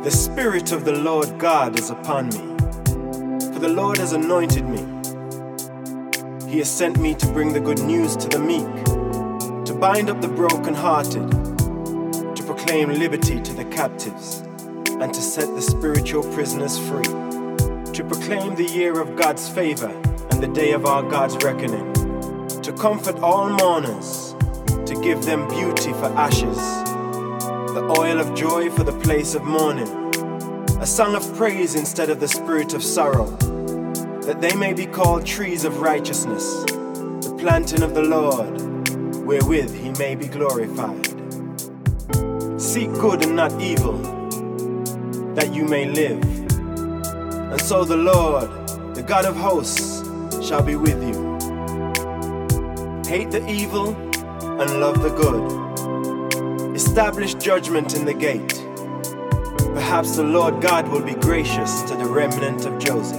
The Spirit of the Lord God is upon me, for the Lord has anointed me. He has sent me to bring the good news to the meek, to bind up the brokenhearted, to proclaim liberty to the captives, and to set the spiritual prisoners free, to proclaim the year of God's favor and the day of our God's reckoning, to comfort all mourners, to give them beauty for ashes, the oil of joy for the place of mourning, a song of praise instead of the spirit of sorrow, that they may be called trees of righteousness, the planting of the Lord, wherewith he may be glorified. Seek good and not evil, that you may live. And so the Lord, the God of hosts, shall be with you. Hate the evil and love the good. Establish judgment in the gate. Perhaps the Lord God will be gracious to the remnant of Joseph.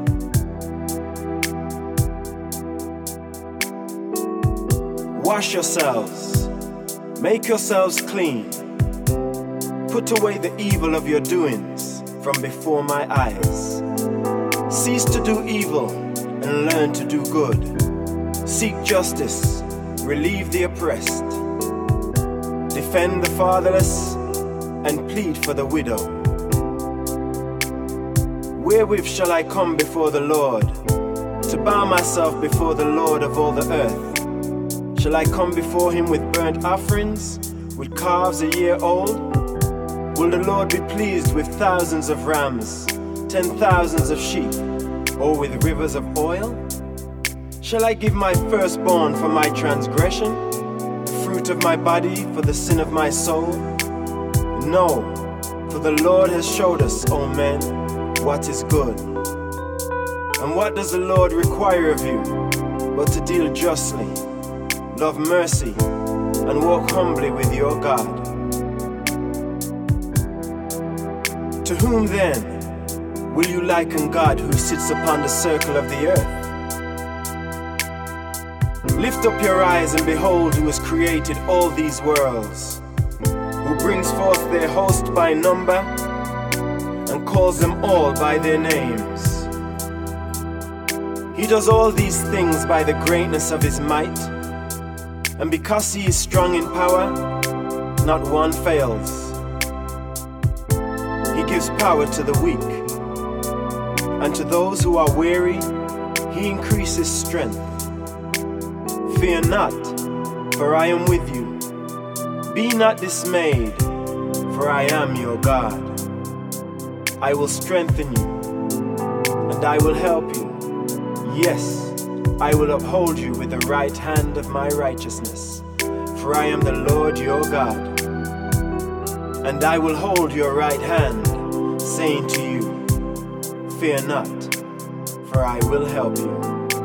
Wash yourselves, make yourselves clean. Put away the evil of your doings from before my eyes. Cease to do evil and learn to do good. Seek justice, relieve the oppressed. Defend the fatherless and plead for the widow. Wherewith shall I come before the Lord, to bow myself before the Lord of all the earth? Shall I come before him with burnt offerings, with calves a year old? Will the Lord be pleased with thousands of rams, 10,000s of sheep, or with rivers of oil? Shall I give my firstborn for my transgression, the fruit of my body for the sin of my soul? No, for the Lord has showed us, O men, what is good. And what does the Lord require of you, but to deal justly, love mercy, and walk humbly with your God? To whom then will you liken God who sits upon the circle of the earth? Lift up your eyes and behold who has created all these worlds, who brings forth their host by number and calls them all by their names. He does all these things by the greatness of his might, and because he is strong in power, not one fails. He gives power to the weak, and to those who are weary, he increases strength. Fear not, for I am with you. Be not dismayed, for I am your God. I will strengthen you, and I will help you. Yes, I will uphold you with the right hand of my righteousness, for I am the Lord your God. And I will hold your right hand, saying to you, fear not, for I will help you.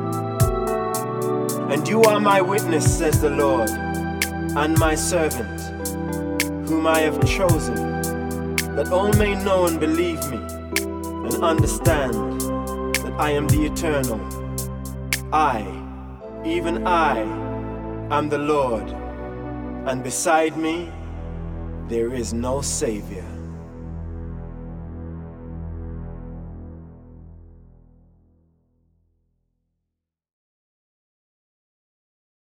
And you are my witness, says the Lord, and my servant, whom I have chosen, that all may know and believe me, and understand that I am the Eternal. I, even I, am the Lord, and beside me there is no Savior.